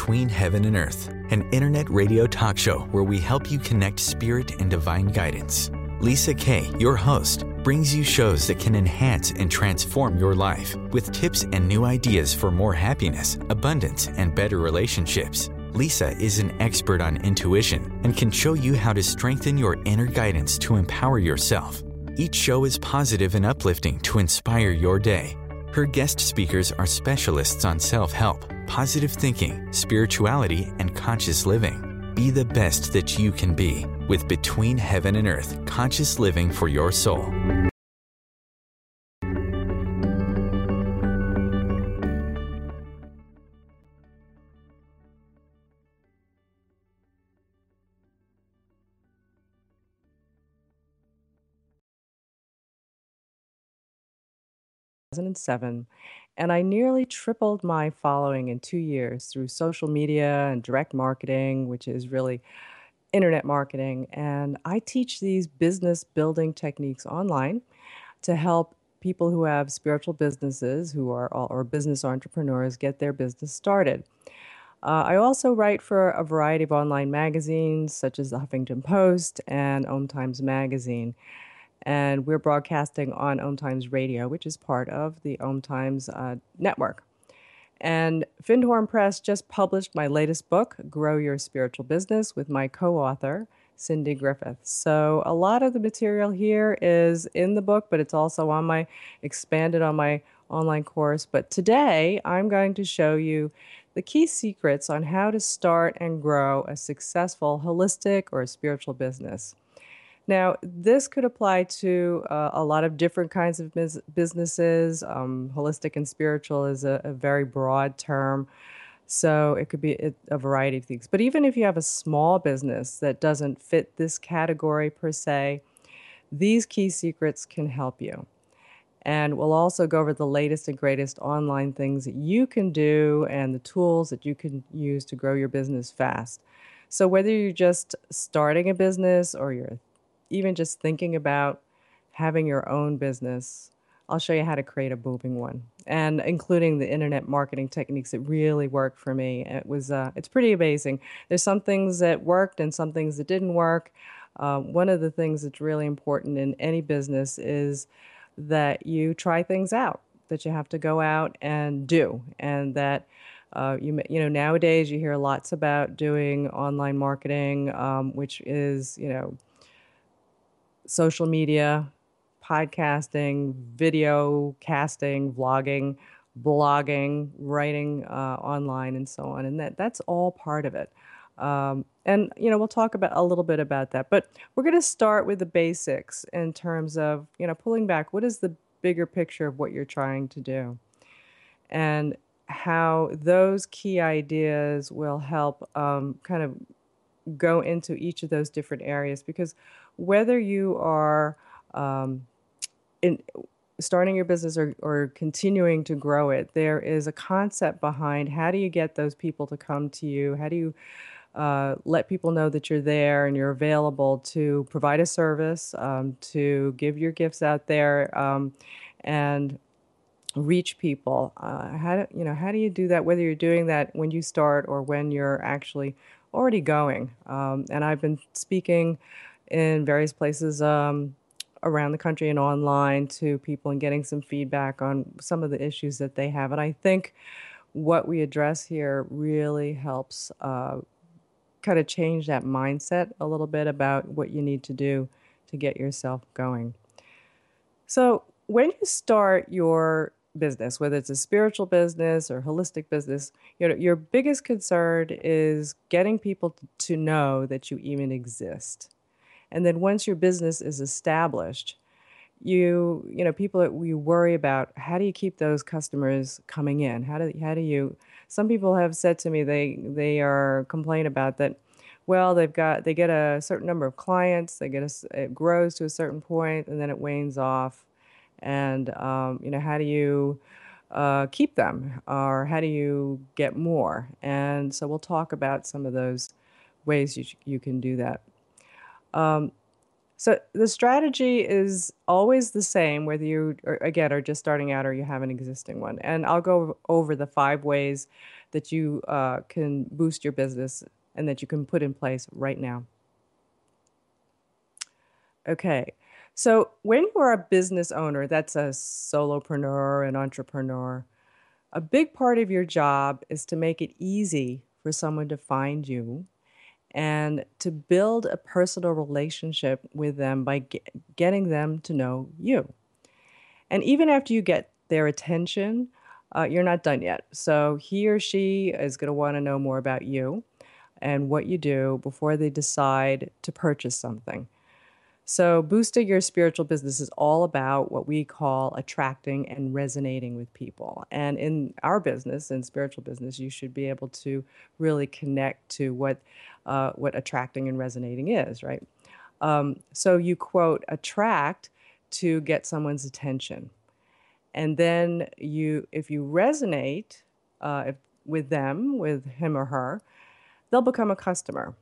Between Heaven and Earth, an internet radio talk show where we help you connect spirit and divine guidance. Lisa Kay, your host, brings you shows that can enhance and transform your life with tips and new ideas for more happiness, abundance, and better relationships. Lisa is an expert on intuition and can show you how to strengthen your inner guidance to empower yourself. Each show is positive and uplifting to inspire your day. Her guest speakers are specialists on self-help, positive thinking, spirituality, and conscious living. Be the best that you can be with Between Heaven and Earth, conscious living for your soul. And I nearly tripled my following in 2 years through social media and direct marketing, which is really internet marketing. And I teach these business building techniques online to help people who have spiritual businesses who are or business entrepreneurs get their business started. I also write for a variety of online magazines such as the Huffington Post and Om Times Magazine. And we're broadcasting on Om Times Radio, which is part of the Om Times network. And Findhorn Press just published my latest book, Grow Your Spiritual Business, with my co-author, Cindy Griffith. So a lot of the material here is in the book, but it's also expanded on my online course. But today, I'm going to show you the key secrets on how to start and grow a successful holistic or spiritual business. Now, this could apply to a lot of different kinds of businesses. Holistic and spiritual is a very broad term, so it could be a variety of things. But even if you have a small business that doesn't fit this category per se, these key secrets can help you. And we'll also go over the latest and greatest online things that you can do and the tools that you can use to grow your business fast. So whether you're just starting a business or you're even just thinking about having your own business, I'll show you how to create a booming one, and including the internet marketing techniques that really worked for me. It's pretty amazing. There's some things that worked and some things that didn't work. One of the things that's really important in any business is that you try things out, that you have to go out and do, and that nowadays you hear lots about doing online marketing, which is social media, podcasting, video casting, vlogging, blogging, writing online, and so on. And that's all part of it. We'll talk about a little bit about that. But we're going to start with the basics in terms of, pulling back. What is the bigger picture of what you're trying to do? And how those key ideas will help kind of go into each of those different areas, because whether you are starting your business or continuing to grow it, there is a concept behind how do you get those people to come to you? How do you let people know that you're there and you're available to provide a service, to give your gifts out there, and reach people? How do you do that, whether you're doing that when you start or when you're actually already going? And I've been speaking in various places around the country and online to people and getting some feedback on some of the issues that they have. And I think what we address here really helps kind of change that mindset a little bit about what you need to do to get yourself going. So when you start your business, whether it's a spiritual business or holistic business, your biggest concern is getting people to know that you even exist. And then once your business is established, we worry about, how do you keep those customers coming in? How do you? Some people have said to me they are complaining about that. Well, they get a certain number of clients, it grows to a certain point, and then it wanes off. And how do you keep them, or how do you get more? And so we'll talk about some of those ways you can do that. So the strategy is always the same, whether you, are just starting out or you have an existing one. And I'll go over the 5 ways that you can boost your business and that you can put in place right now. Okay. So when you are a business owner, that's a solopreneur, an entrepreneur, a big part of your job is to make it easy for someone to find you and to build a personal relationship with them by getting them to know you. And even after you get their attention, you're not done yet. So he or she is going to want to know more about you and what you do before they decide to purchase something. So, boosting your spiritual business is all about what we call attracting and resonating with people. And in our business, in spiritual business, you should be able to really connect to what attracting and resonating is, right? So you quote attract to get someone's attention, and then if you resonate with them, with him or her, they'll become a customer.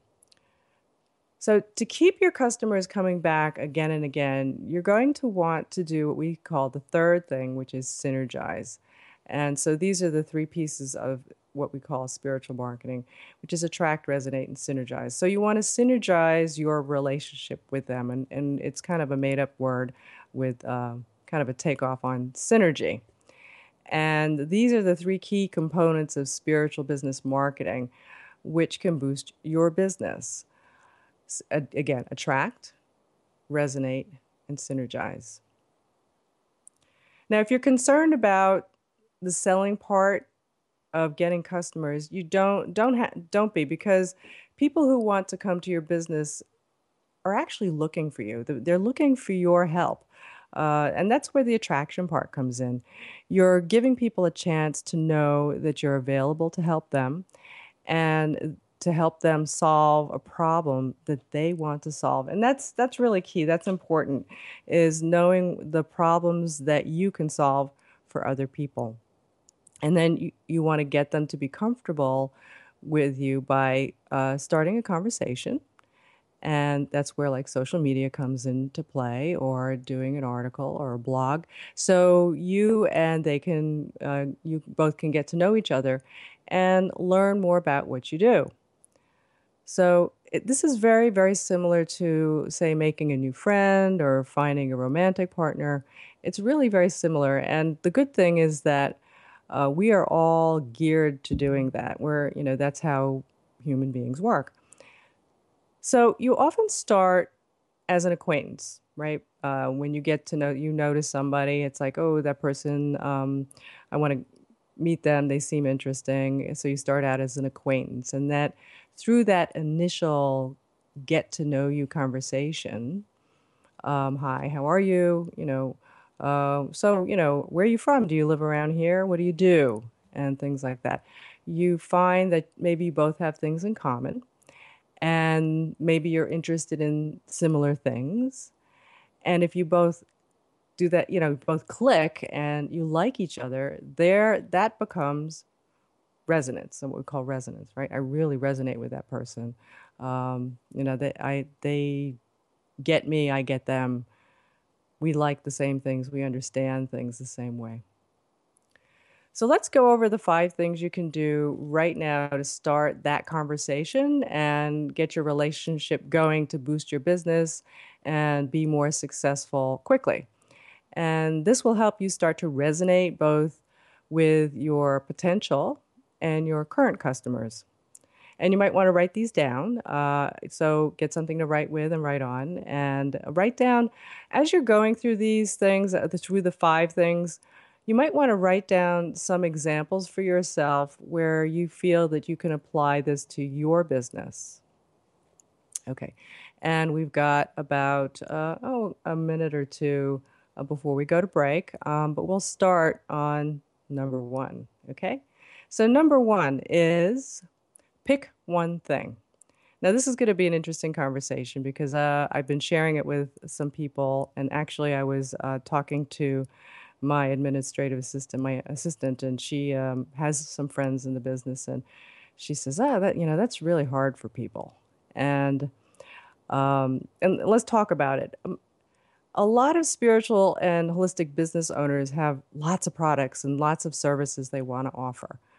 So, to keep your customers coming back again and again, you're going to want to do what we call the third thing, which is synergize. And so, these are the three pieces of what we call spiritual marketing, which is attract, resonate, and synergize. So, you want to synergize your relationship with them. And it's kind of a made up word with kind of a takeoff on synergy. And these are the three key components of spiritual business marketing, which can boost your business. Again, attract, resonate, and synergize. Now, if you're concerned about the selling part of getting customers, you don't be, because people who want to come to your business are actually looking for you. They're looking for your help. And that's where the attraction part comes in. You're giving people a chance to know that you're available to help them and to help them solve a problem that they want to solve. And that's really key. That's important, is knowing the problems that you can solve for other people. And then you want to get them to be comfortable with you by starting a conversation. And that's where like social media comes into play, or doing an article or a blog. So you both can get to know each other and learn more about what you do. So this is very, very similar to, say, making a new friend or finding a romantic partner. It's really very similar. And the good thing is that we are all geared to doing that. That's how human beings work. So you often start as an acquaintance, right? When you get to notice somebody, it's like, oh, that person, I want to meet them. They seem interesting. So you start out as an acquaintance. And that through that initial get to know you conversation, hi, how are you? Where are you from? Do you live around here? What do you do? And things like that. You find that maybe you both have things in common, and maybe you're interested in similar things. And if you both do that, both click and you like each other, that becomes resonance, and what we call resonance, right? I really resonate with that person. They get me, I get them. We like the same things, we understand things the same way. So let's go over the 5 things you can do right now to start that conversation and get your relationship going to boost your business and be more successful quickly. And this will help you start to resonate both with your potential and your current customers. And you might want to write these down. So get something to write with and write on. And write down, as you're going through through the 5 things, you might want to write down some examples for yourself where you feel that you can apply this to your business. Okay. And we've got about, a minute or two before we go to break. But we'll start on number 1. Okay. So number 1 is pick one thing. Now, this is going to be an interesting conversation because I've been sharing it with some people. And actually, I was talking to my administrative assistant, and she has some friends in the business, and she says, that's really hard for people. And let's talk about it. A lot of spiritual and holistic business owners have lots of products and lots of services they want to offer.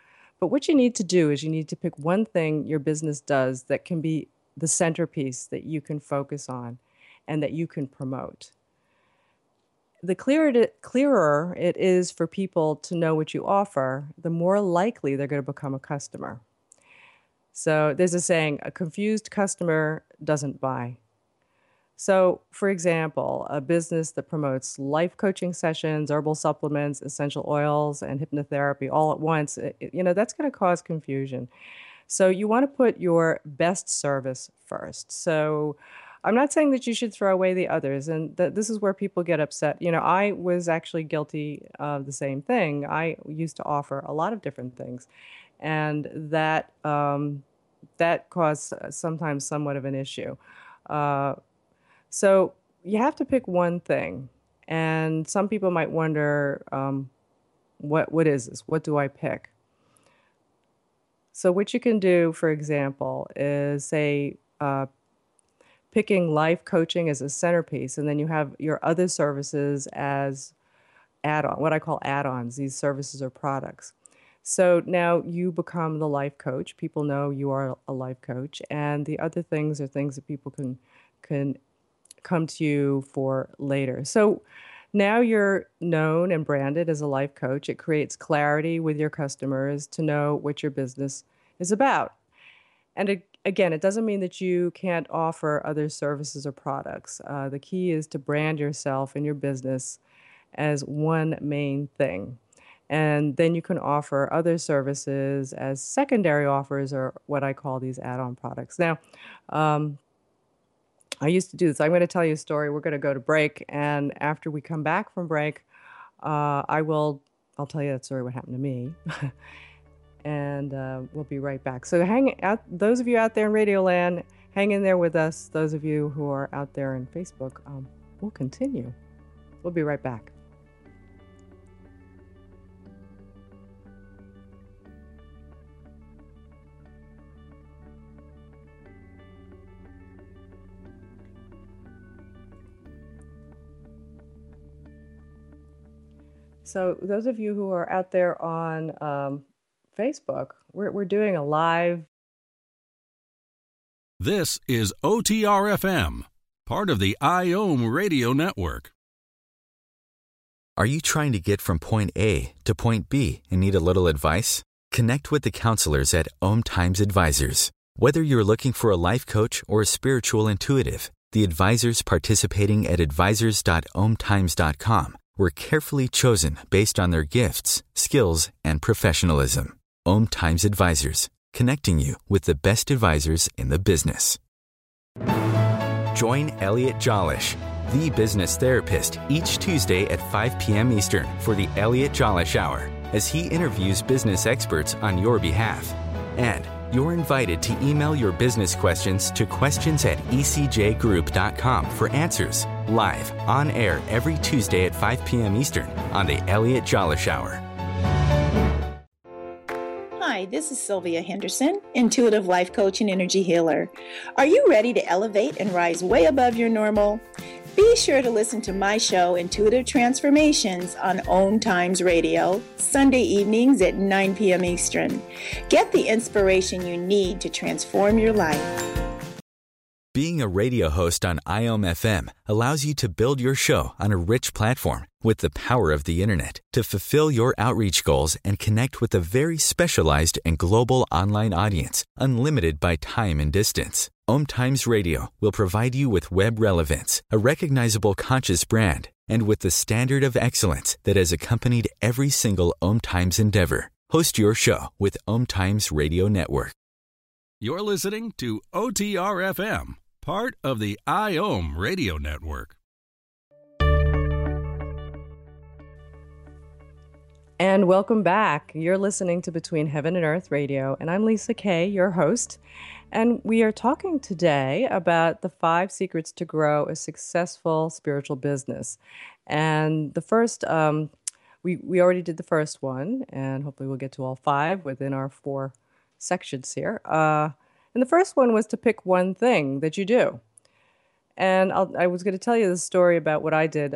But what you need to do is you need to pick one thing your business does that can be the centerpiece that you can focus on and that you can promote. The clearer it is for people to know what you offer, the more likely they're going to become a customer. So there's a saying, a confused customer doesn't buy. So, for example, a business that promotes life coaching sessions, herbal supplements, essential oils, and hypnotherapy all at once, that's going to cause confusion. So you want to put your best service first. So I'm not saying that you should throw away the others, and this is where people get upset. I was actually guilty of the same thing. I used to offer a lot of different things, and that caused sometimes somewhat of an issue. So you have to pick one thing, and some people might wonder, what is this? What do I pick? So what you can do, for example, is say picking life coaching as a centerpiece, and then you have your other services as add-on, what I call add-ons, these services or products. So now you become the life coach. People know you are a life coach, and the other things are things that people can come to you for later. So now you're known and branded as a life coach. It creates clarity with your customers to know what your business is about. And again, it doesn't mean that you can't offer other services or products. The key is to brand yourself and your business as one main thing. And then you can offer other services as secondary offers, or what I call these add-on products. Now, I used to do this. I'm going to tell you a story. We're going to go to break, and after we come back from break, I'll tell you that story, what happened to me, and we'll be right back. So hang out, those of you out there in Radio Land, hang in there with us. Those of you who are out there in Facebook, we'll continue. We'll be right back. So those of you who are out there on Facebook, we're doing a live. This is OTR-FM, part of the IOM radio network. Are you trying to get from point A to point B and need a little advice? Connect with the counselors at Om Times Advisors. Whether you're looking for a life coach or a spiritual intuitive, the advisors participating at advisors.omtimes.com were carefully chosen based on their gifts, skills, and professionalism. Om Times Advisors, connecting you with the best advisors in the business. Join Elliot Jolish, the business therapist, each Tuesday at 5 p.m. Eastern for the Elliot Jolish Hour, as he interviews business experts on your behalf. And you're invited to email your business questions to questions@ecjgroup.com for answers, live, on air every Tuesday at 5 p.m. Eastern on the Elliot Jolish Hour. Hi, this is Sylvia Henderson, intuitive life coach and energy healer. Are you ready to elevate and rise way above your normal? Be sure to listen to my show, Intuitive Transformations, on Om Times Radio, Sunday evenings at 9 p.m. Eastern. Get the inspiration you need to transform your life. Being a radio host on IOM FM allows you to build your show on a rich platform with the power of the internet to fulfill your outreach goals and connect with a very specialized and global online audience, unlimited by time and distance. Om Times Radio will provide you with web relevance, a recognizable conscious brand, and with the standard of excellence that has accompanied every single Om Times endeavor. Host your show with Om Times Radio Network. You're listening to OTR-FM, part of the IOM radio network. And welcome back. You're listening to Between Heaven and Earth Radio, and I'm Lisa Kay, your host. And we are talking today about the 5 secrets to grow a successful spiritual business. And the first, we already did the first one, and hopefully we'll get to all 5 within our 4 sections here. And the first one was to pick one thing that you do. And I was going to tell you the story about what I did.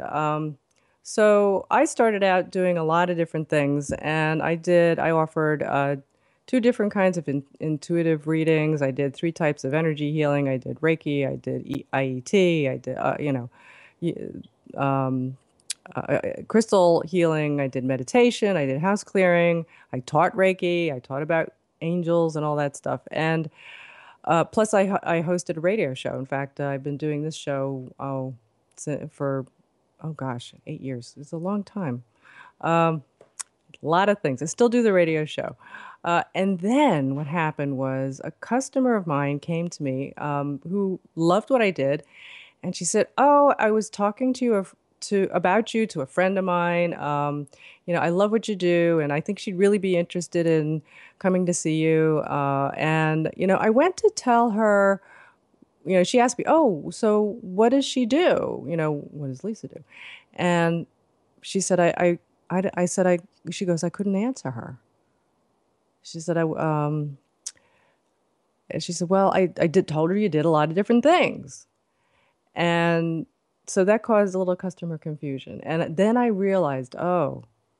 So I started out doing a lot of different things, and I offered two different kinds of intuitive readings. I did three types of energy healing. I did Reiki. I did IET. I did, crystal healing. I did meditation. I did house clearing. I taught Reiki. I taught about angels and all that stuff. And plus, I hosted a radio show. In fact, I've been doing this show for, 8 years. It's a long time. A lot of things. I still do the radio show. And then what happened was a customer of mine came to me who loved what I did. And she said, "Oh, I was talking to you about you to a friend of mine. I love what you do, and I think she'd really be interested in coming to see you." I went to tell her. She asked me, "Oh, so what does she do? What does Lisa do?" And she said, she goes, "I couldn't answer her." She said, she said, "Well, told her you did a lot of different things." And so that caused a little customer confusion. And then I realized, oh,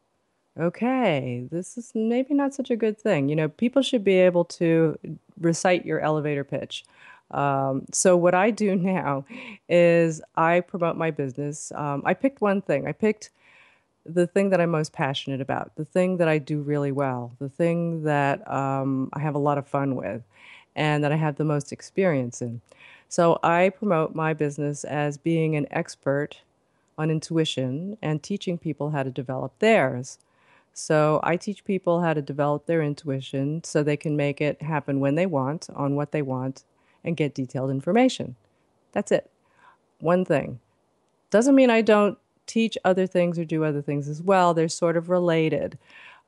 okay, this is maybe not such a good thing. People should be able to recite your elevator pitch. So what I do now is I promote my business. I picked one thing. I picked the thing that I'm most passionate about, the thing that I do really well, the thing that I have a lot of fun with, and that I have the most experience in. So I promote my business as being an expert on intuition and teaching people how to develop theirs. So I teach people how to develop their intuition so they can make it happen when they want, on what they want, and get detailed information. That's it. One thing. Doesn't mean I don't teach other things or do other things as well. They're sort of related.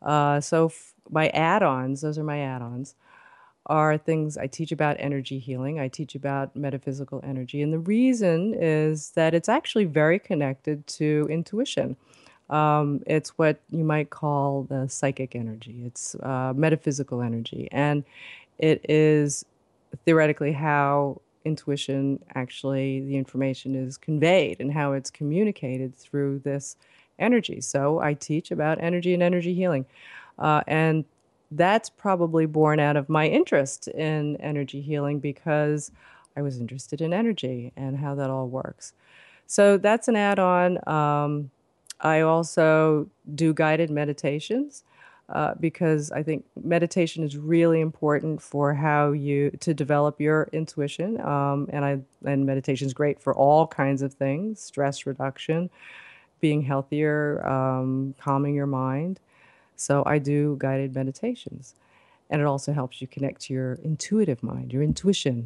My add-ons, those are my add-ons, are things I teach about energy healing. I teach about metaphysical energy. And the reason is that it's actually very connected to intuition. It's what you might call the psychic energy. It's metaphysical energy. And it is theoretically how intuition, actually, the information is conveyed and how it's communicated through this energy. So I teach about energy and energy healing. And that's probably born out of my interest in energy healing because I was interested in energy and how that all works. So that's an add-on. I also do guided meditations because I think meditation is really important for to develop your intuition. And meditation is great for all kinds of things: stress reduction, being healthier, calming your mind. So I do guided meditations. And it also helps you connect to your intuitive mind, your intuition.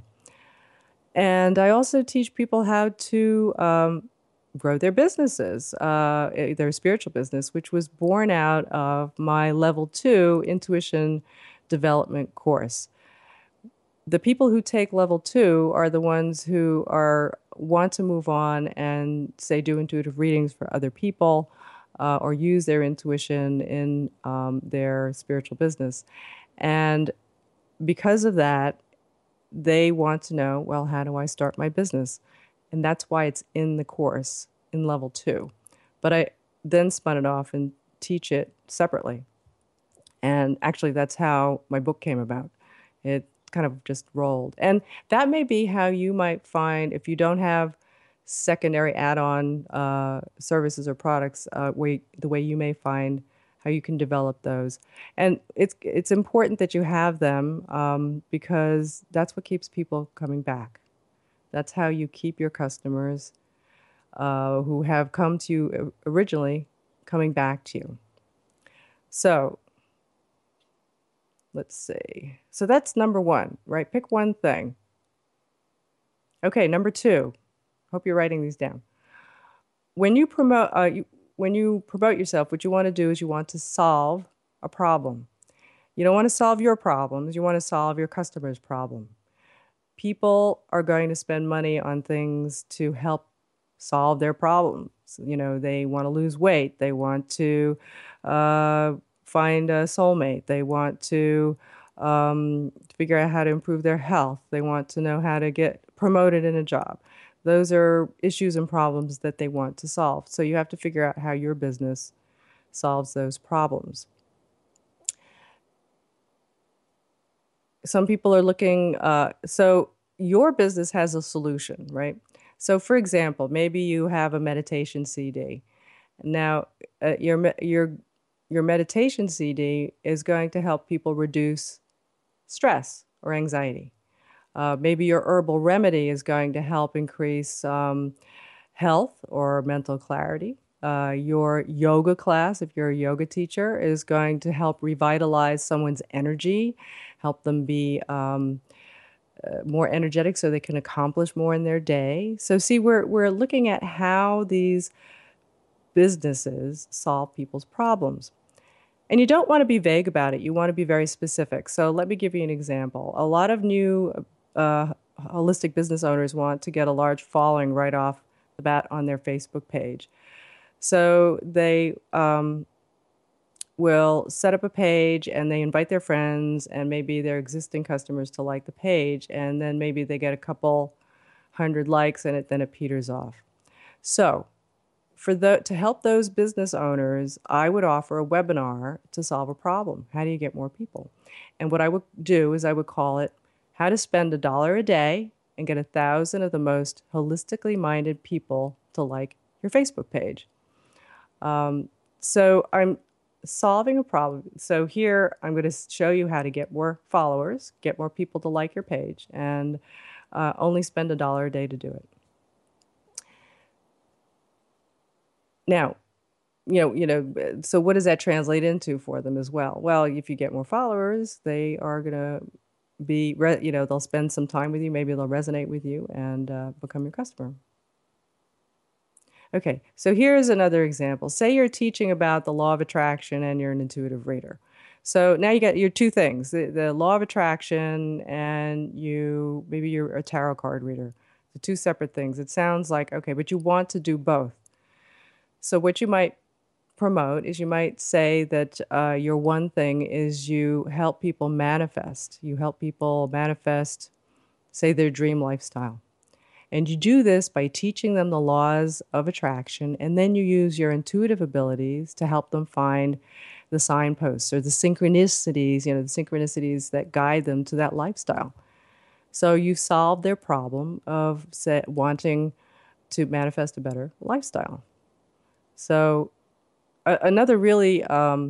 And I also teach people how to grow their businesses, their spiritual business, which was born out of my level 2 intuition development course. The people who take level 2 are the ones who want to move on and, say, do intuitive readings for other people, or use their intuition in their spiritual business. And because of that, they want to know, well, how do I start my business? And that's why it's in the course in level 2. But I then spun it off and teach it separately. And actually, that's how my book came about. It kind of just rolled. And that may be how you might find, if you don't have secondary add-on services or products, the way you may find how you can develop those. And it's important that you have them because that's what keeps people coming back. That's how you keep your customers who have come to you originally coming back to you. So let's see. So that's number 1, right? Pick one thing. Okay, number 2. Hope you're writing these down. When you promote yourself, what you want to do is you want to solve a problem. You don't want to solve your problems. You want to solve your customer's problem. People are going to spend money on things to help solve their problems. They want to lose weight. They want to find a soulmate. They want to figure out how to improve their health. They want to know how to get promoted in a job. Those are issues and problems that they want to solve. So you have to figure out how your business solves those problems. some people are looking, so your business has a solution, right? So, for example, maybe you have a meditation CD. Now, your meditation CD is going to help people reduce stress or anxiety. Maybe your herbal remedy is going to help increase health or mental clarity. Your yoga class, if you're a yoga teacher, is going to help revitalize someone's energy, help them be more energetic so they can accomplish more in their day. So, see, we're looking at how these businesses solve people's problems. And you don't want to be vague about it. You want to be very specific. So let me give you an example. A lot of new holistic business owners want to get a large following right off the bat on their Facebook page. So they will set up a page and they invite their friends and maybe their existing customers to like the page. And then maybe they get a couple hundred likes and then it peters off. So to help those business owners, I would offer a webinar to solve a problem. How do you get more people? And what I would do is I would call it How to Spend $1 a Day and Get 1,000 of the Most Holistically Minded People to Like Your Facebook Page. So I'm solving a problem. So here I'm going to show you how to get more followers, get more people to like your page, and only spend $1 a day to do it. Now, so what does that translate into for them as well? Well, if you get more followers, they are going to be, they'll spend some time with you. Maybe they'll resonate with you and become your customer. Okay, so here's another example. Say you're teaching about the law of attraction and you're an intuitive reader. So now you got your two things, the law of attraction and maybe you're a tarot card reader. The two separate things. It sounds like, okay, but you want to do both. So what you might promote is you might say that your one thing is you help people manifest. You help people manifest, say, their dream lifestyle. And you do this by teaching them the laws of attraction, and then you use your intuitive abilities to help them find the signposts or the synchronicities that guide them to that lifestyle. So you solve their problem of wanting to manifest a better lifestyle. So another really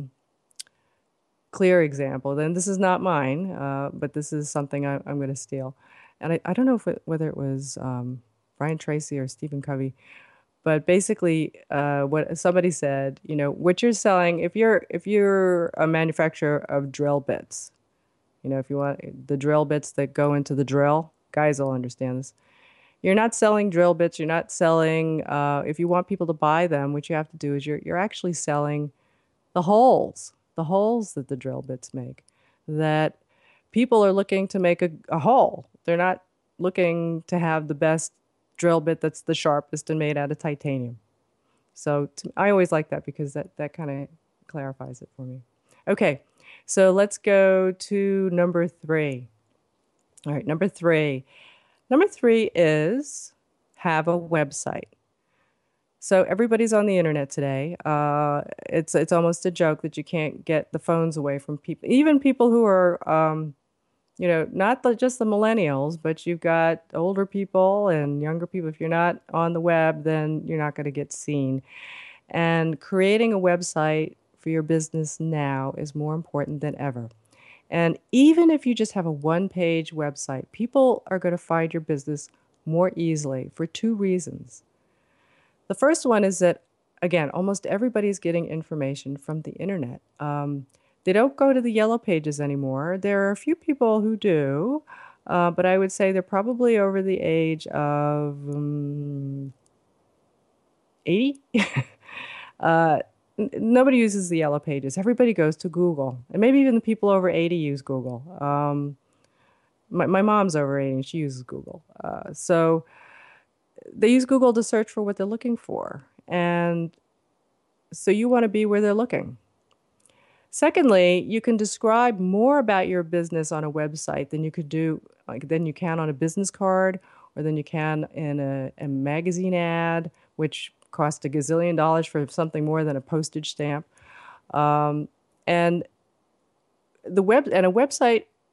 clear example, then this is not mine, but this is something I'm going to steal. And I don't know whether it was Brian Tracy or Stephen Covey, but basically what somebody said, what you're selling, if you're a manufacturer of drill bits, if you want the drill bits that go into the drill, guys will understand this. You're not selling drill bits. You're not selling, if you want people to buy them, what you have to do is you're actually selling the holes that the drill bits make, that people are looking to make a hole. They're not looking to have the best drill bit that's the sharpest and made out of titanium. So I always like that because that kind of clarifies it for me. Okay, so let's go to number 3. All right, number 3. Number 3 is have a website. So everybody's on the internet today. It's almost a joke that you can't get the phones away from people, even people who are, not just the millennials, but you've got older people and younger people. If you're not on the web, then you're not going to get seen. And creating a website for your business now is more important than ever. And even if you just have a one-page website, people are going to find your business more easily for 2 reasons. The first one is that, again, almost everybody's getting information from the internet. They don't go to the yellow pages anymore. There are a few people who do, but I would say they're probably over the age of 80. Nobody uses the yellow pages. Everybody goes to Google. And maybe even the people over 80 use Google. My mom's over 80 and she uses Google. So they use Google to search for what they're looking for. And so you want to be where they're looking. Secondly, you can describe more about your business on a website than you can on a business card or than you can in a magazine ad, which cost $1 gazillion for something more than a postage stamp. And a website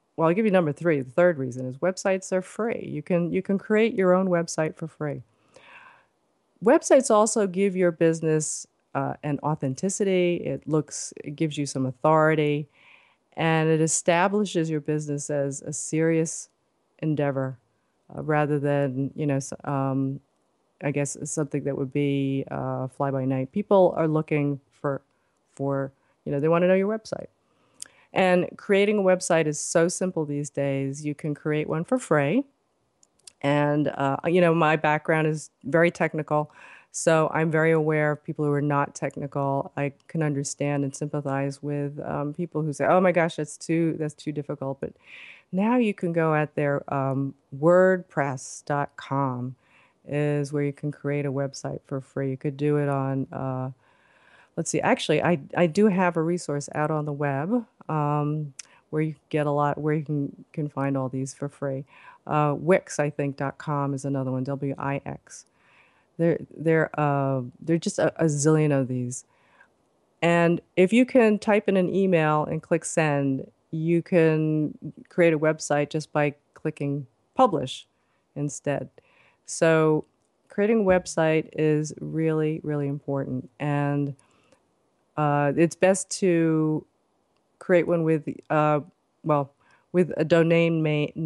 well, I'll give you number three. The third reason is websites are free. You can create your own website for free. Websites also give your business an authenticity. It gives you some authority, and it establishes your business as a serious endeavor rather than, I guess something that would be fly by night. People are looking for they want to know your website. And creating a website is so simple these days. You can create one for free. And, my background is very technical. So I'm very aware of people who are not technical. I can understand and sympathize with people who say, oh my gosh, that's too difficult. But now you can go out there, WordPress.com is where you can create a website for free. You could do it on, let's see, actually, I do have a resource out on the web where you get where you can find all these for free. Wix, I think, .com is another one, WIX. They're just a zillion of these. And if you can type in an email and click send, you can create a website just by clicking publish instead. So creating a website is really, really important. And it's best to create one with with a domain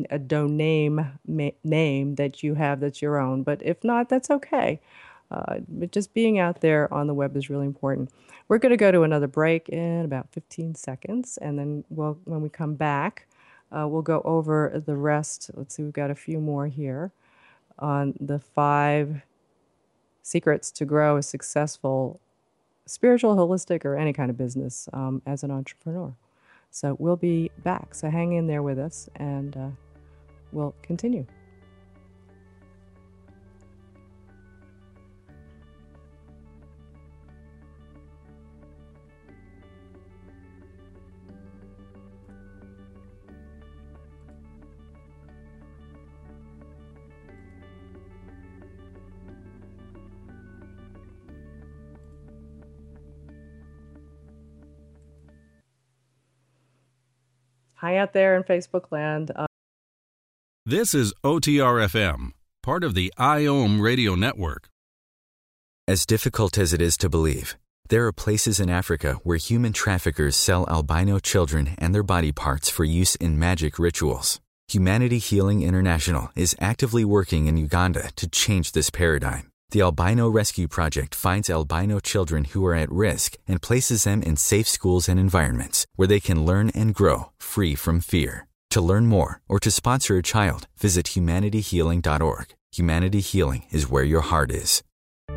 name that you have that's your own. But if not, that's okay. But just being out there on the web is really important. We're going to go to another break in about 15 seconds, and then when we come back, we'll go over the rest. Let's see, we've got a few more here on the 5 secrets to grow a successful spiritual, holistic, or any kind of business as an entrepreneur. So we'll be back. So hang in there with us, and we'll continue. Hi out there in Facebook land. This is OTR-FM, part of the IOM radio network. As difficult as it is to believe, there are places in Africa where human traffickers sell albino children and their body parts for use in magic rituals. Humanity Healing International is actively working in Uganda to change this paradigm. The Albino Rescue Project finds albino children who are at risk and places them in safe schools and environments where they can learn and grow free from fear. To learn more or to sponsor a child, visit humanityhealing.org. Humanity Healing is where your heart is.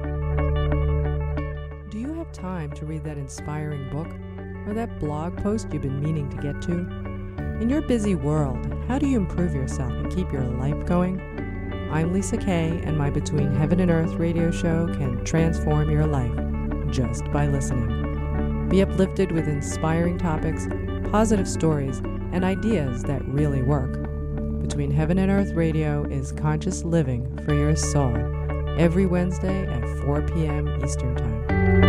Do you have time to read that inspiring book or that blog post you've been meaning to get to? In your busy world, how do you improve yourself and keep your life going? I'm Lisa Kay, and my Between Heaven and Earth radio show can transform your life just by listening. Be uplifted with inspiring topics, positive stories, and ideas that really work. Between Heaven and Earth radio is conscious living for your soul, every Wednesday at 4 p.m. Eastern Time.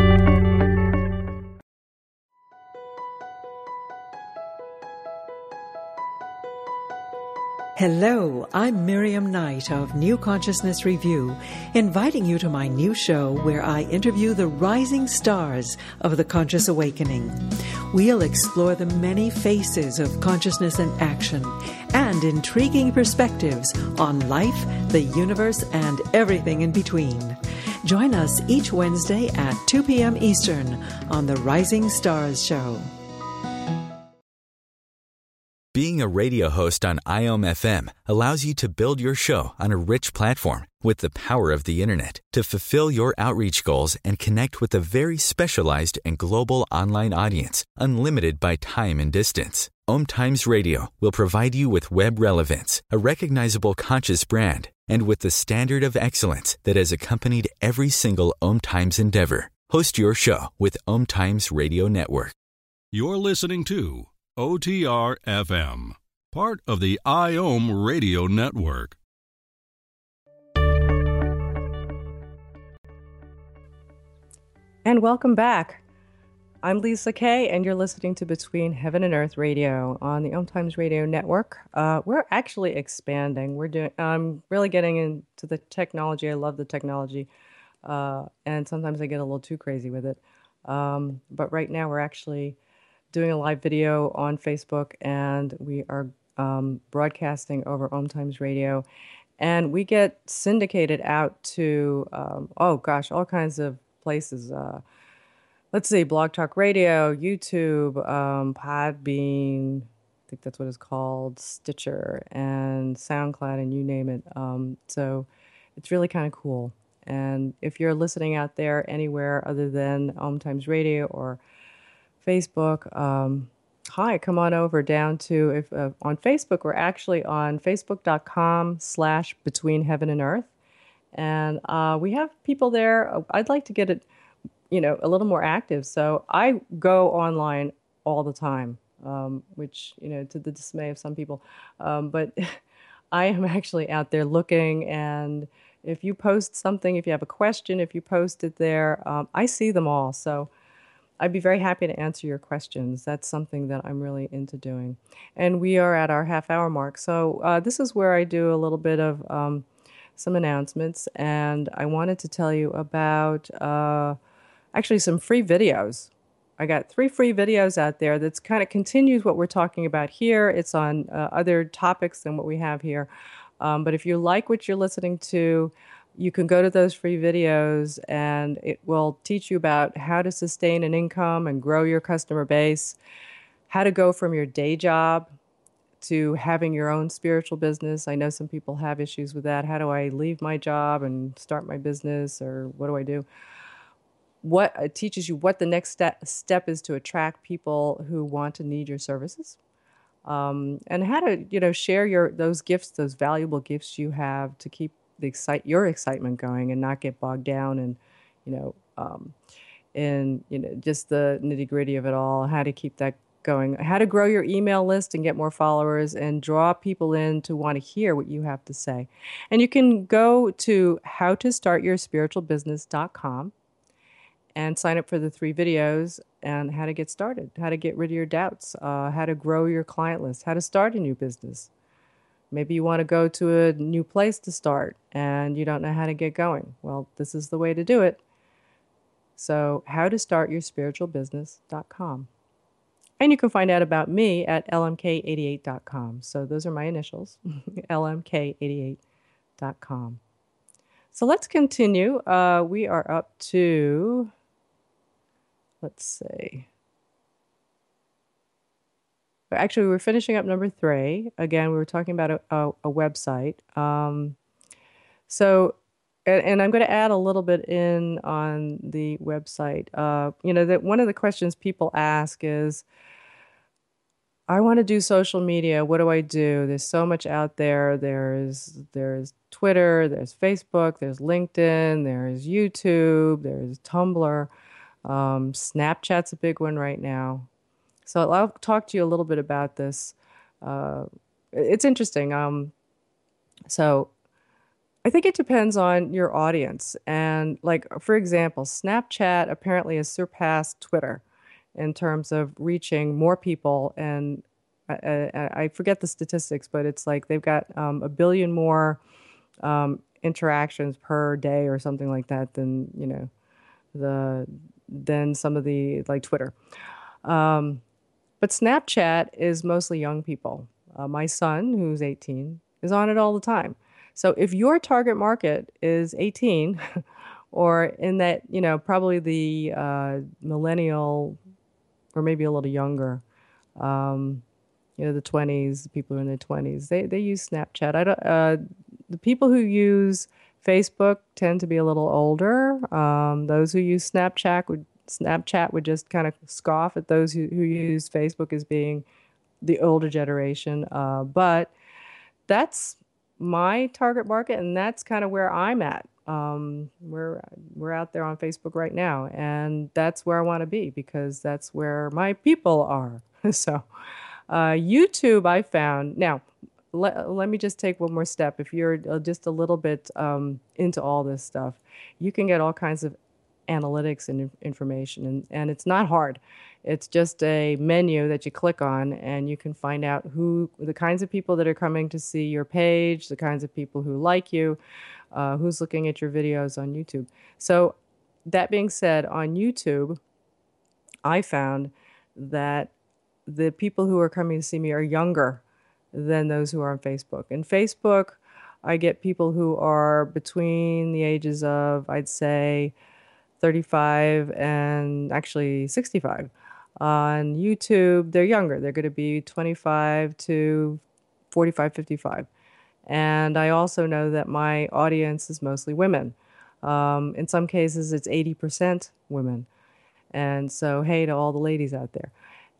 Hello, I'm Miriam Knight of New Consciousness Review, inviting you to my new show where I interview the rising stars of the conscious awakening. We'll explore the many faces of consciousness in action and intriguing perspectives on life, the universe, and everything in between. Join us each Wednesday at 2 p.m. Eastern on the Rising Stars Show. Being a radio host on IOM FM allows you to build your show on a rich platform with the power of the internet to fulfill your outreach goals and connect with a very specialized and global online audience, unlimited by time and distance. Om Times Radio will provide you with web relevance, a recognizable conscious brand, and with the standard of excellence that has accompanied every single Om Times endeavor. Host your show with Om Times Radio Network. You're listening to OTR-FM, part of the IOM radio network. And welcome back. I'm Lisa Kay, and you're listening to Between Heaven and Earth Radio on the Times Radio Network. We're actually expanding. I'm really getting into the technology. I love the technology, and sometimes I get a little too crazy with it. But right now, we're actually doing a live video on Facebook, and we are broadcasting over Times Radio, and we get syndicated out to all kinds of places. Let's see, Blog Talk Radio, YouTube, Podbean, I think that's what it's called, Stitcher, and SoundCloud, and you name it. So it's really kind of cool. And if you're listening out there anywhere other than Times Radio or Facebook, hi, come on over down to, on Facebook, we're actually on facebook.com/Between Heaven and Earth. And we have people there. I'd like to get it a little more active. So I go online all the time, which, to the dismay of some people. But I am actually out there looking. And if you post something, if you have a question, if you post it there, I see them all. So I'd be very happy to answer your questions. That's something that I'm really into doing. And we are at our half-hour mark. So this is where I do a little bit of some announcements. And I wanted to tell you about actually some free videos. I got 3 free videos out there that's kind of continues what we're talking about here. It's on other topics than what we have here. But if you like what you're listening to, you can go to those free videos, and it will teach you about how to sustain an income and grow your customer base, how to go from your day job to having your own spiritual business. I know some people have issues with that. How do I leave my job and start my business, or what do I do? What it teaches you what the next step is to attract people who want to need your services, and how to share those gifts, those valuable gifts you have, to keep your excitement going and not get bogged down and just the nitty gritty of it all. How to keep that going, how to grow your email list and get more followers and draw people in to want to hear what you have to say. And you can go to howtostartyourspiritualbusiness.com and sign up for the 3 videos and how to get started, how to get rid of your doubts, how to grow your client list, how to start a new business. Maybe you want to go to a new place to start and you don't know how to get going. Well, this is the way to do it. So howtostartyourspiritualbusiness.com. And you can find out about me at lmk88.com. So those are my initials, lmk88.com. So let's continue. We are up to, let's see. Actually, we're finishing up number 3. Again, we were talking about a website. So, and I'm going to add a little bit in on the website. That one of the questions people ask is, I want to do social media. What do I do? There's so much out there. There's Twitter, there's Facebook, there's LinkedIn, there's YouTube, there's Tumblr. Snapchat's a big one right now. So I'll talk to you a little bit about this. It's interesting. So I think it depends on your audience. And like, for example, Snapchat apparently has surpassed Twitter in terms of reaching more people. And I forget the statistics, but it's like they've got 1 billion more interactions per day or something like that than, than some of the, like Twitter. But Snapchat is mostly young people. My son, who's 18, is on it all the time. So if your target market is 18, or in that, probably the millennial, or maybe a little younger, the 20s, people who are in their 20s, they use Snapchat. The people who use Facebook tend to be a little older. Those who use Snapchat would just kind of scoff at those who use Facebook as being the older generation. But that's my target market, and that's kind of where I'm at. We're out there on Facebook right now, and that's where I want to be because that's where my people are. So YouTube, I found. Now, let me just take one more step. If you're just a little bit into all this stuff, you can get all kinds of analytics and information. And it's not hard. It's just a menu that you click on, and you can find out who the kinds of people that are coming to see your page, the kinds of people who like you, who's looking at your videos on YouTube. So that being said, on YouTube, I found that the people who are coming to see me are younger than those who are on Facebook. And Facebook, I get people who are between the ages of, I'd say, 35 and actually 65. On YouTube, they're younger. They're going to be 25 to 45, 55. And I also know that my audience is mostly women. In some cases, it's 80% women. And so, hey to all the ladies out there.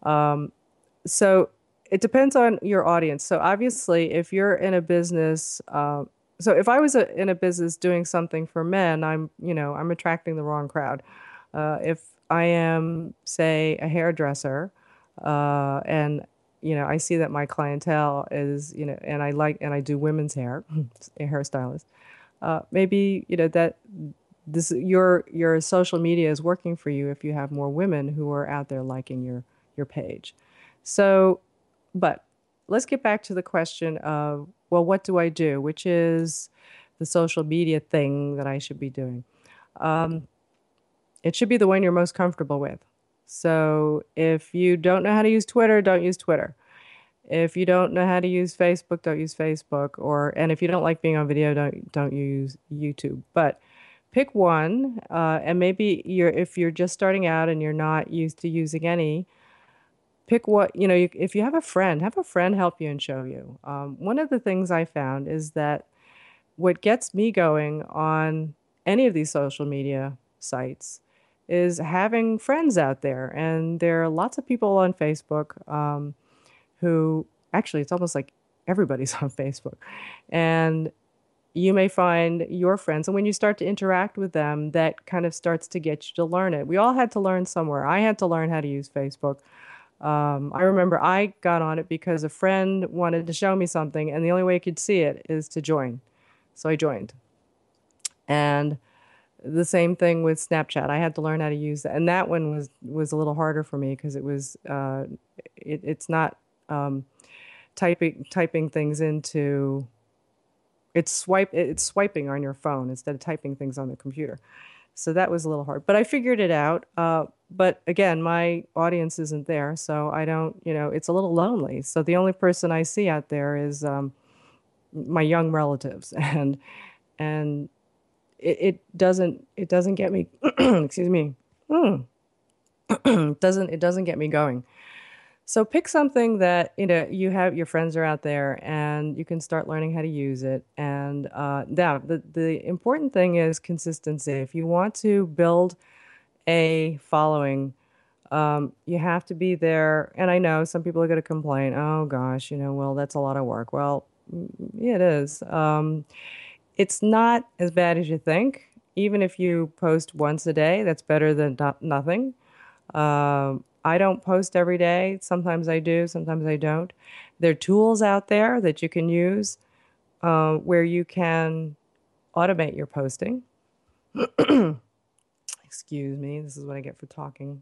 So it depends on your audience. So obviously, if you're in a business, so if I was in a business doing something for men, I'm attracting the wrong crowd. If I am, say, a hairdresser, and I see that my clientele is, and I do women's hair, a hairstylist. Maybe that your social media is working for you if you have more women who are out there liking your page. So, but let's get back to the question of, well, what do I do? Which is the social media thing that I should be doing. It should be the one you're most comfortable with. So if you don't know how to use Twitter, don't use Twitter. If you don't know how to use Facebook, don't use Facebook. And if you don't like being on video, don't use YouTube. But pick one, and maybe if you're just starting out and you're not used to using any, pick what, if you have a friend help you and show you. One of the things I found is that what gets me going on any of these social media sites is having friends out there. And there are lots of people on Facebook who, actually, it's almost like everybody's on Facebook. And you may find your friends, and when you start to interact with them, that kind of starts to get you to learn it. We all had to learn somewhere. I had to learn how to use Facebook. I remember I got on it because a friend wanted to show me something, and the only way I could see it is to join. So I joined. And the same thing with Snapchat. I had to learn how to use that. And that one was a little harder for me because it was it's not typing things into, it's swiping on your phone instead of typing things on the computer. So that was a little hard, but I figured it out. But again, my audience isn't there, so I don't, it's a little lonely. So the only person I see out there is my young relatives, and it doesn't get me, excuse me, it doesn't get me going. So pick something that, you have, your friends are out there and you can start learning how to use it. And now the important thing is consistency. If you want to build a following, you have to be there. And I know some people are going to complain, oh gosh, well, that's a lot of work. Well, yeah, it is. It's not as bad as you think. Even if you post once a day, that's better than nothing. I don't post every day. Sometimes I do, sometimes I don't. There are tools out there that you can use where you can automate your posting. Excuse me, this is what I get for talking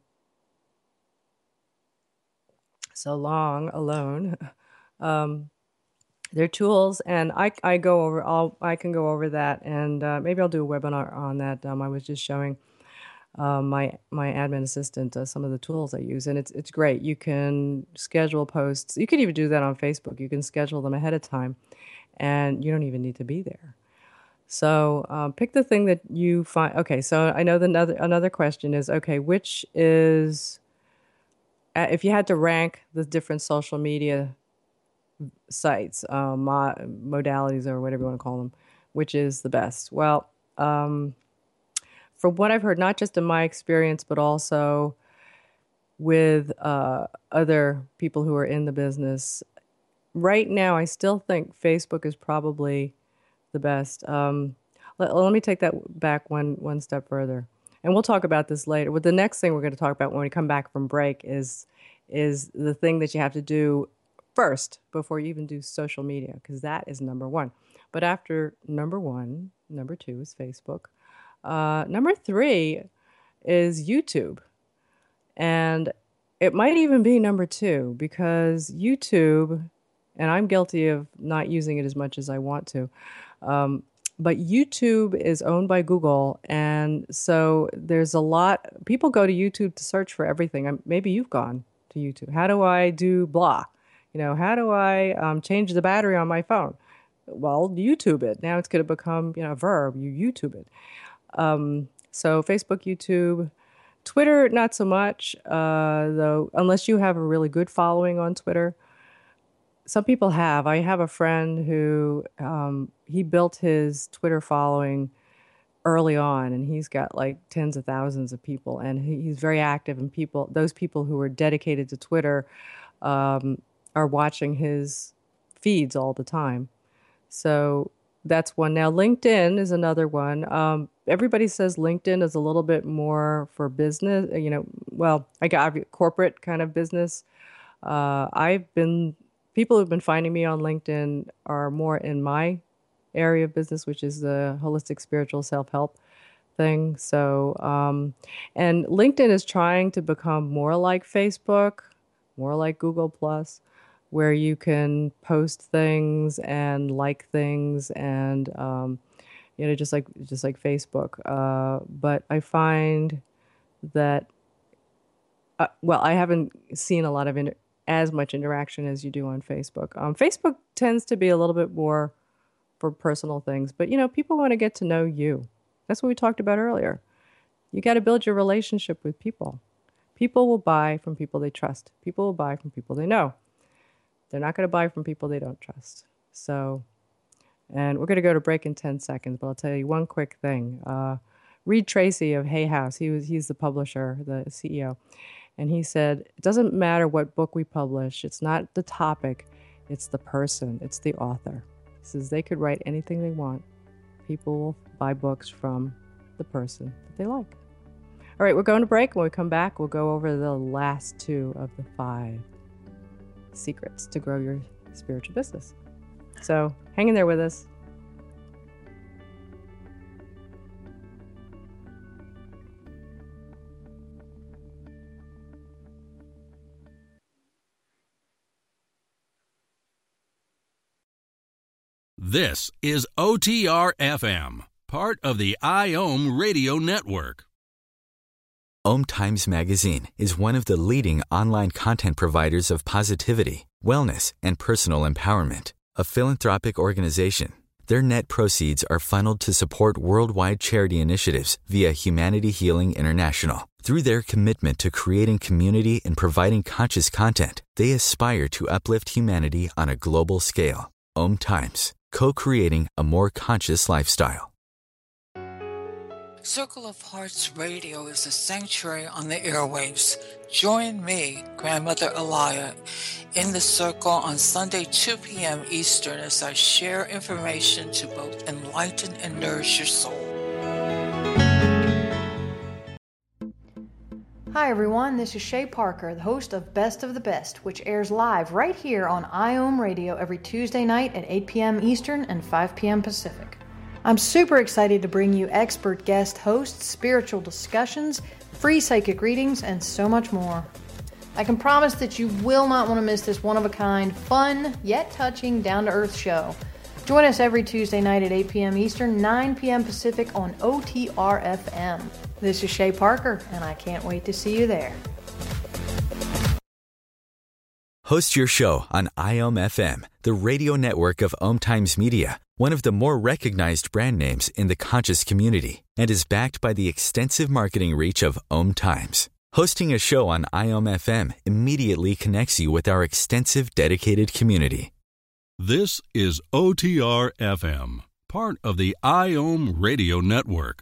so long alone. There are tools, and I can go over that, and maybe I'll do a webinar on that. I was just showing my admin assistant some of the tools I use, and it's great. You can schedule posts. You can even do that on Facebook. You can schedule them ahead of time, and you don't even need to be there. So pick the thing that you find. Okay, so I know another question is, okay, which is, if you had to rank the different social media sites, modalities, or whatever you want to call them, which is the best? Well, from what I've heard, not just in my experience, but also with other people who are in the business, right now, I still think Facebook is probably the best. Let me take that back one step further. And we'll talk about this later. Well, the next thing we're going to talk about when we come back from break is the thing that you have to do first before you even do social media, because that is number one. But after number one, number two is Facebook. Number three, is YouTube. And it might even be number two because YouTube, and I'm guilty of not using it as much as I want to, but YouTube is owned by Google. And so there's a lot, people go to YouTube to search for everything. Maybe you've gone to YouTube. How do I do blah? How do I change the battery on my phone? Well, YouTube it. Now it's going to become, a verb. You YouTube it. So Facebook, YouTube, Twitter, not so much, though, unless you have a really good following on Twitter. Some people have. I have a friend who he built his Twitter following early on, and he's got like tens of thousands of people, and he's very active. And those people who are dedicated to Twitter are watching his feeds all the time. So that's one. Now, LinkedIn is another one. Everybody says LinkedIn is a little bit more for business, I got corporate kind of business. People who've been finding me on LinkedIn are more in my area of business, which is the holistic spiritual self-help thing. So, and LinkedIn is trying to become more like Facebook, more like Google Plus, where you can post things and like things and, just like Facebook. But I find that, I haven't seen a lot of as much interaction as you do on Facebook. Facebook tends to be a little bit more for personal things, but people want to get to know you. That's what we talked about earlier. You got to build your relationship with people. People will buy from people they trust. People will buy from people they know. They're not going to buy from people they don't trust. So, and we're going to go to break in 10 seconds, but I'll tell you one quick thing. Reed Tracy of Hay House, he's the publisher, the CEO. And he said, it doesn't matter what book we publish. It's not the topic. It's the person. It's the author. He says they could write anything they want. People will buy books from the person that they like. All right, we're going to break. When we come back, we'll go over the last two of the 5 secrets to grow your spiritual business. So hang in there with us. This is OTR FM, part of the IOM Radio Network. Om Times Magazine is one of the leading online content providers of positivity, wellness, and personal empowerment. A philanthropic organization, their net proceeds are funneled to support worldwide charity initiatives via Humanity Healing International. Through their commitment to creating community and providing conscious content, they aspire to uplift humanity on a global scale. Om Times, co-creating a more conscious lifestyle. Circle of Hearts Radio is a sanctuary on the airwaves. Join me, Grandmother Alaya, in the circle on Sunday, 2 p.m. Eastern as I share information to both enlighten and nourish your soul. Hi everyone, this is Shay Parker, the host of Best of the Best, which airs live right here on IOM Radio every Tuesday night at 8 p.m. Eastern and 5 p.m. Pacific. I'm super excited to bring you expert guest hosts, spiritual discussions, free psychic readings, and so much more. I can promise that you will not want to miss this one-of-a-kind, fun, yet touching, down-to-earth show. Join us every Tuesday night at 8 p.m. Eastern, 9 p.m. Pacific on OTR FM. This is Shay Parker, and I can't wait to see you there. Host your show on IOM FM, the radio network of Om Times Media, one of the more recognized brand names in the conscious community, and is backed by the extensive marketing reach of Om Times. Hosting a show on IOM FM immediately connects you with our extensive dedicated community. This is OTR FM, part of the IOM Radio Network.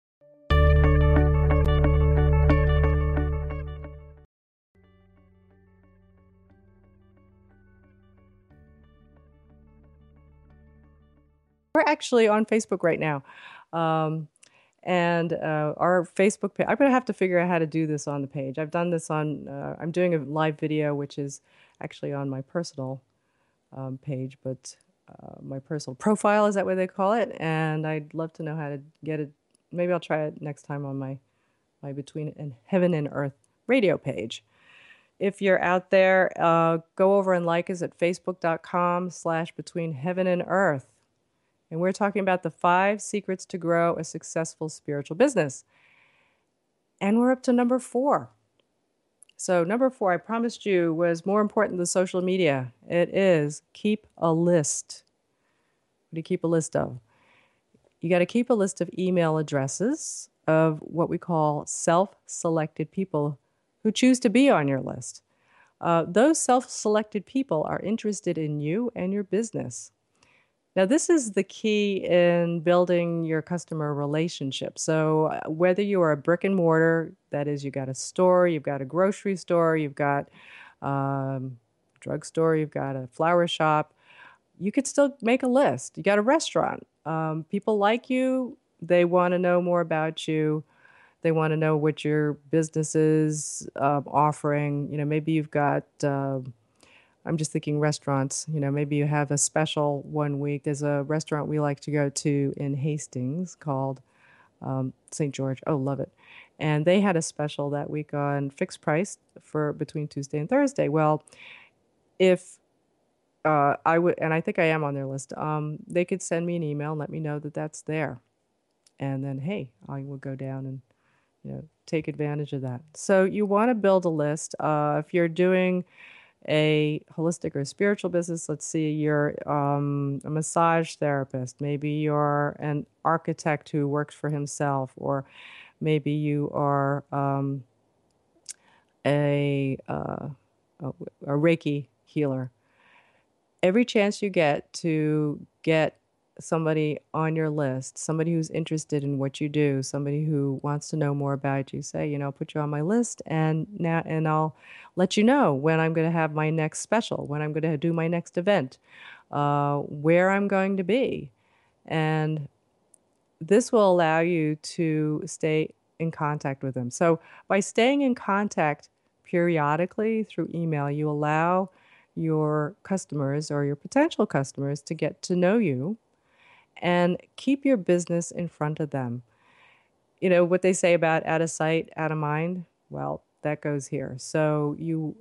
We're actually on Facebook right now. And our Facebook page, I'm going to have to figure out how to do this on the page. I've done this on, I'm doing a live video, which is actually on my personal page, but my personal profile, is that what they call it? And I'd love to know how to get it. Maybe I'll try it next time on my my Between Heaven and Earth radio page. If you're out there, go over and like us at facebook.com/Between Heaven and Earth. And we're talking about the 5 secrets to grow a successful spiritual business. And we're up to number 4. So number 4, I promised you, was more important than social media. It is keep a list. What do you keep a list of? You got to keep a list of email addresses of what we call self-selected people who choose to be on your list. Those self-selected people are interested in you and your business. Now, this is the key in building your customer relationship. So whether you are a brick and mortar, that is, you got a store, you've got a grocery store, you've got a drugstore, you've got a flower shop, you could still make a list. You got a restaurant. People like you. They want to know more about you. They want to know what your business is offering. Maybe you've got... I'm just thinking restaurants, maybe you have a special one week. There's a restaurant we like to go to in Hastings called St. George. Oh, love it. And they had a special that week on fixed price for between Tuesday and Thursday. Well, if I would, and I think I am on their list, they could send me an email and let me know that that's there. And then, hey, I will go down and, take advantage of that. So you want to build a list. If you're doing a holistic or spiritual business, let's see, you're a massage therapist, maybe you're an architect who works for himself, or maybe you are a Reiki healer. Every chance you get to get somebody on your list, somebody who's interested in what you do, somebody who wants to know more about you, say, I'll put you on my list, and I'll let you know when I'm going to have my next special, when I'm going to do my next event, where I'm going to be. And this will allow you to stay in contact with them. So by staying in contact periodically through email, you allow your customers or your potential customers to get to know you and keep your business in front of them. What they say about out of sight, out of mind? Well, that goes here. So you,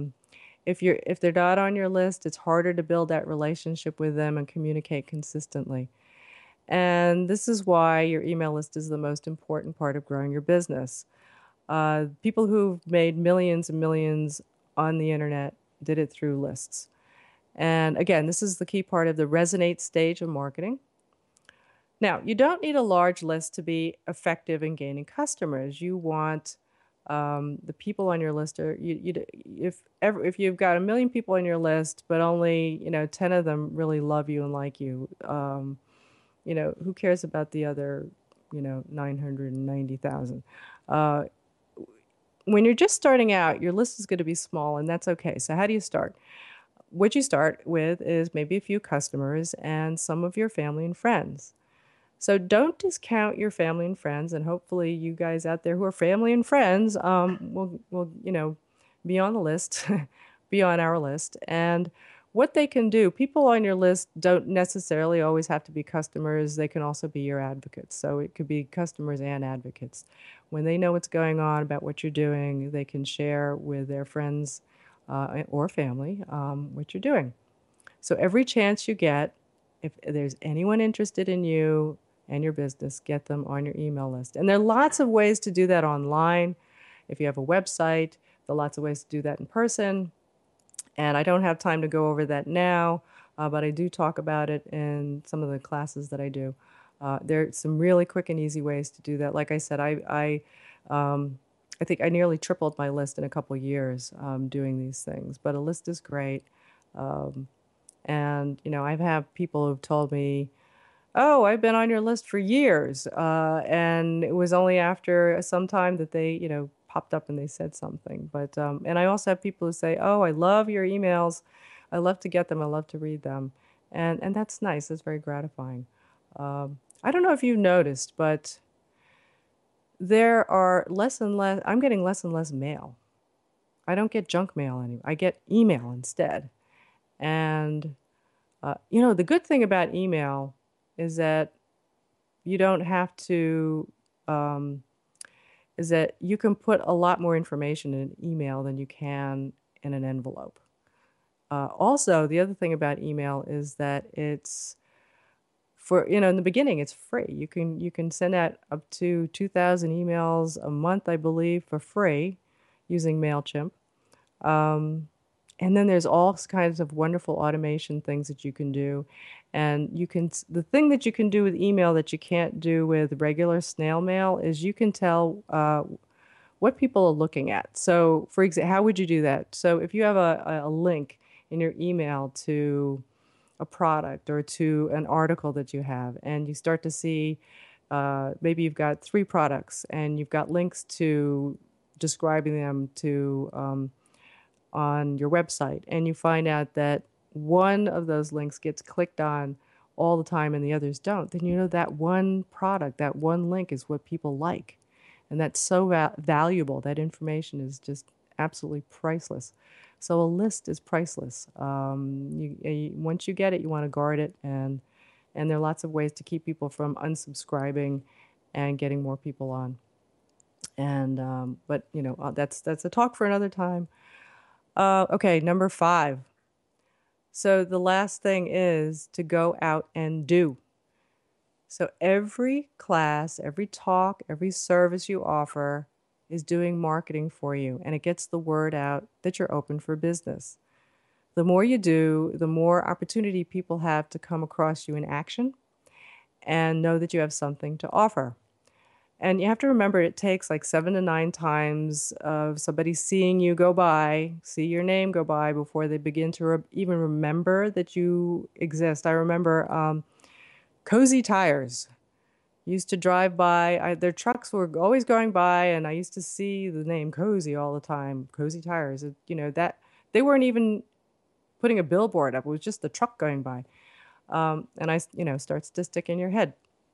if they're not on your list, it's harder to build that relationship with them and communicate consistently. And this is why your email list is the most important part of growing your business. People who've made millions and millions on the internet did it through lists. And again, this is the key part of the resonate stage of marketing. Now, you don't need a large list to be effective in gaining customers. You want the people on your list. If you've got 1 million people on your list, but only 10 of them really love you and like you, who cares about the other 990,000? When you're just starting out, your list is going to be small, and that's okay. So how do you start? What you start with is maybe a few customers and some of your family and friends. So don't discount your family and friends, and hopefully you guys out there who are family and friends will be on the list, be on our list. And what they can do, people on your list don't necessarily always have to be customers. They can also be your advocates. So it could be customers and advocates. When they know what's going on about what you're doing, they can share with their friends or family what you're doing. So every chance you get, if there's anyone interested in you and your business, get them on your email list. And there are lots of ways to do that online. If you have a website, there are lots of ways to do that in person. And I don't have time to go over that now, but I do talk about it in some of the classes that I do. There are some really quick and easy ways to do that. Like I said, I think I nearly tripled my list in a couple years doing these things. But a list is great. And, I've had people who've told me, oh, I've been on your list for years. And it was only after some time that they, popped up and they said something. But, and I also have people who say, oh, I love your emails. I love to get them. I love to read them. And that's nice. It's very gratifying. I don't know if you've noticed, but there are less and less, I'm getting less and less mail. I don't get junk mail anymore. I get email instead. And, the good thing about email is that you don't have to, is that you can put a lot more information in an email than you can in an envelope. Also, the other thing about email is that it's in the beginning, it's free. You can send out up to 2,000 emails a month, I believe, for free using MailChimp. And then there's all kinds of wonderful automation things that you can do. And the thing that you can do with email that you can't do with regular snail mail is you can tell what people are looking at. So, for example, how would you do that? So if you have a link in your email to a product or to an article that you have, and you start to see maybe you've got 3 products and you've got links to describing them to on your website, and you find out that one of those links gets clicked on all the time and the others don't, then you know that one product, that one link is what people like. And that's so valuable. That information is just absolutely priceless. So a list is priceless. Once you get it, you want to guard it, and there are lots of ways to keep people from unsubscribing and getting more people on. And but that's a talk for another time. Okay, number 5. So the last thing is to go out and do. So every class, every talk, every service you offer is doing marketing for you, and it gets the word out that you're open for business. The more you do, the more opportunity people have to come across you in action and know that you have something to offer. And you have to remember it takes like 7 to 9 times of somebody seeing you go by, see your name go by before they begin to even remember that you exist. I remember Cozy Tires used to drive by. Their trucks were always going by, and I used to see the name Cozy all the time. Cozy Tires. That they weren't even putting a billboard up. It was just the truck going by. And starts to stick in your head.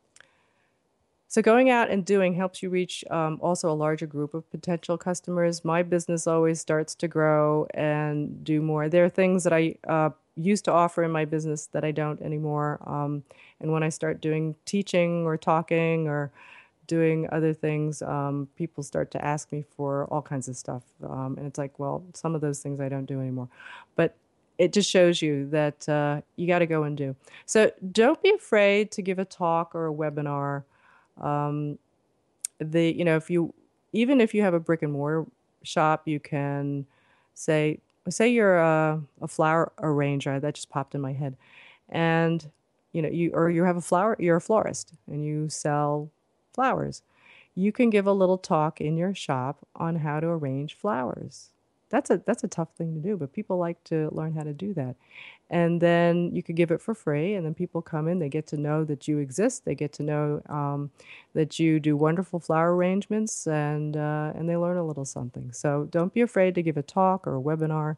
So going out and doing helps you reach also a larger group of potential customers. My business always starts to grow and do more. There are things that I used to offer in my business that I don't anymore. And when I start doing teaching or talking or doing other things, people start to ask me for all kinds of stuff. And it's like, well, some of those things I don't do anymore. But it just shows you that you got to go and do. So don't be afraid to give a talk or a webinar. If you have a brick and mortar shop, you can say you're a flower arranger. That just popped in my head. And you have you're a florist and you sell flowers. You can give a little talk in your shop on how to arrange flowers. That's a tough thing to do, but people like to learn how to do that. And then you could give it for free, and then people come in, they get to know that you exist, they get to know that you do wonderful flower arrangements, and they learn a little something. So don't be afraid to give a talk or a webinar.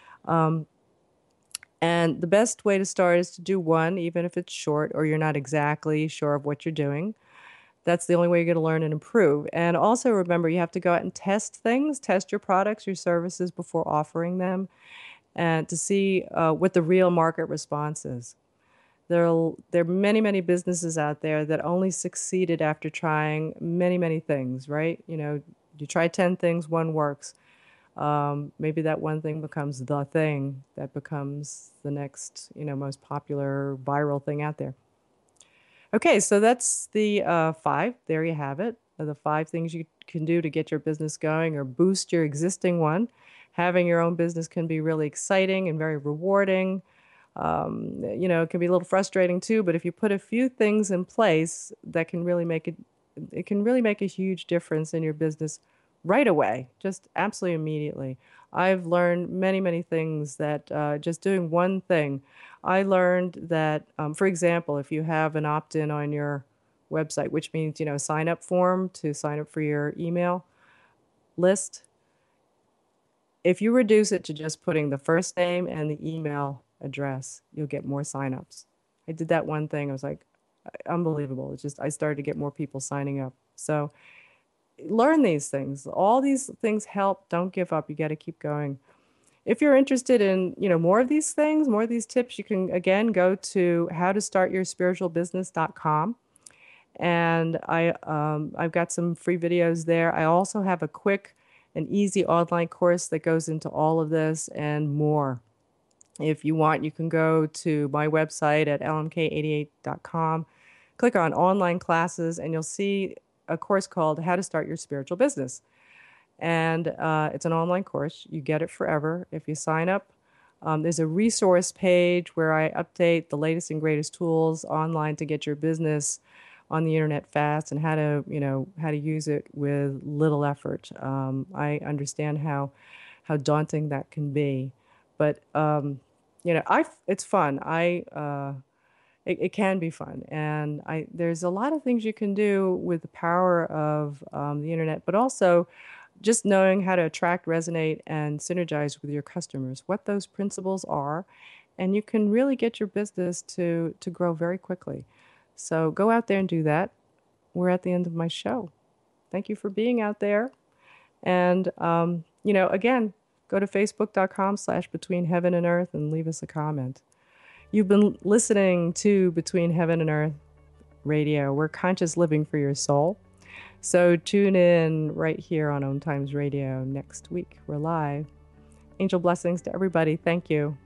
And the best way to start is to do one, even if it's short or you're not exactly sure of what you're doing. That's the only way you're going to learn and improve. And also remember, you have to go out and test things, test your products, your services before offering them, and to see what the real market response is. There are many, many businesses out there that only succeeded after trying many, many things, right? You try 10 things, one works. Maybe that one thing becomes the thing that becomes the next, most popular viral thing out there. Okay, so that's the 5. There you have it. The 5 things you can do to get your business going or boost your existing one. Having your own business can be really exciting and very rewarding. It can be a little frustrating too, but if you put a few things in place that can really make it can really make a huge difference in your business right away, just absolutely immediately. I've learned many, many things that just doing one thing. I learned that, for example, if you have an opt-in on your website, which means, sign up form to sign up for your email list, if you reduce it to just putting the first name and the email address, you'll get more signups. I did that one thing. I was like, unbelievable. It's just, I started to get more people signing up. So learn these things. All these things help. Don't give up. You got to keep going. If you're interested in, more of these things, more of these tips, you can, again, go to howtostartyourspiritualbusiness.com. And I've got some free videos there. I also have a quick and easy online course that goes into all of this and more. If you want, you can go to my website at lmk88.com, click on online classes, and you'll see a course called How to Start Your Spiritual Business. And it's an online course. You get it forever if you sign up. There's a resource page where I update the latest and greatest tools online to get your business on the internet fast and how to use it with little effort. I understand how daunting that can be, but it's fun. It can be fun, and there's a lot of things you can do with the power of the internet, but also just knowing how to attract, resonate, and synergize with your customers, what those principles are, and you can really get your business to grow very quickly. So go out there and do that. We're at the end of my show. Thank you for being out there. And, again, go to facebook.com/Between Heaven and Earth and leave us a comment. You've been listening to Between Heaven and Earth Radio. We're conscious living for your soul. So tune in right here on Own Times Radio next week. We're live. Angel blessings to everybody. Thank you.